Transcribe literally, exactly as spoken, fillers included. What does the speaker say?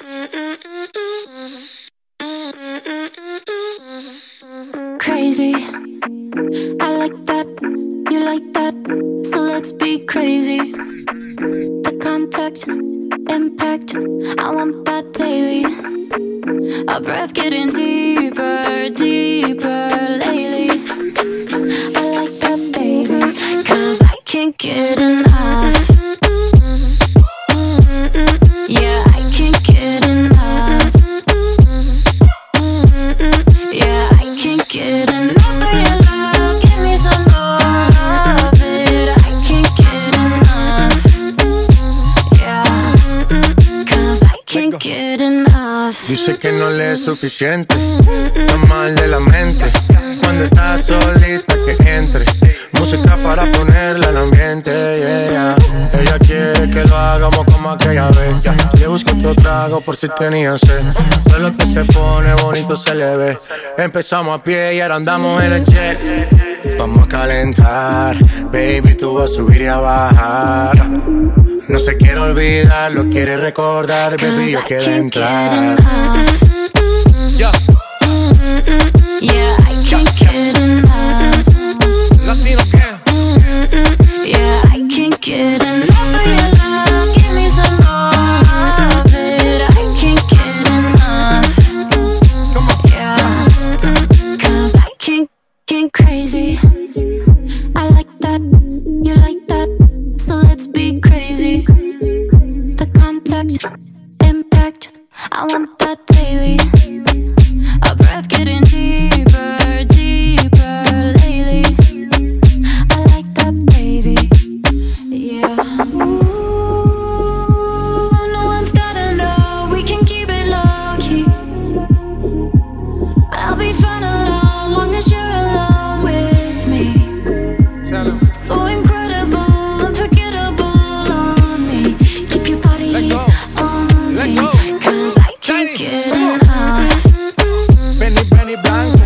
Crazy, I like that, you like that, so let's be crazy. The contact, impact, I want that daily. Our breath getting deeper, deeper lately. I like that, baby, cause I can't get enough. Yeah, I can't get enough. Yeah, I can't get enough of your love. Give me some more of it. I can't get enough. Yeah, cause I can't get enough. Dice que no le es suficiente, está mal de la mente. Cuando estás solita que entre música para ponerla en ambiente, yeah. Ella quiere que lo hagamos como aquella vez. Le busco otro trago por si tenía sed. Todo lo que se pone bonito se le ve. Empezamos a pie y ahora andamos en el jet. Vamos a calentar, baby, tú vas a subir y a bajar. No se quiere olvidar, lo quiere recordar, baby, yo quiero entrar. Yeah, yeah, I can't get enough. Latino gang. Yeah, I can't get enough of your love. Give me some more of it. I can't get enough. Yeah, cause I can't get crazy. I like that, you like that, so let's be crazy. The contact, impact, I want that daily. Our breath getting deeper, deeper lately. I like that, baby. Yeah. Ooh, no one's gotta know. We can keep it low key. I'll be fine alone, long as you're alone with me. So incredible, unforgettable on me. Keep your body on me, cause I can't get enough. Benny, Benny Blanco.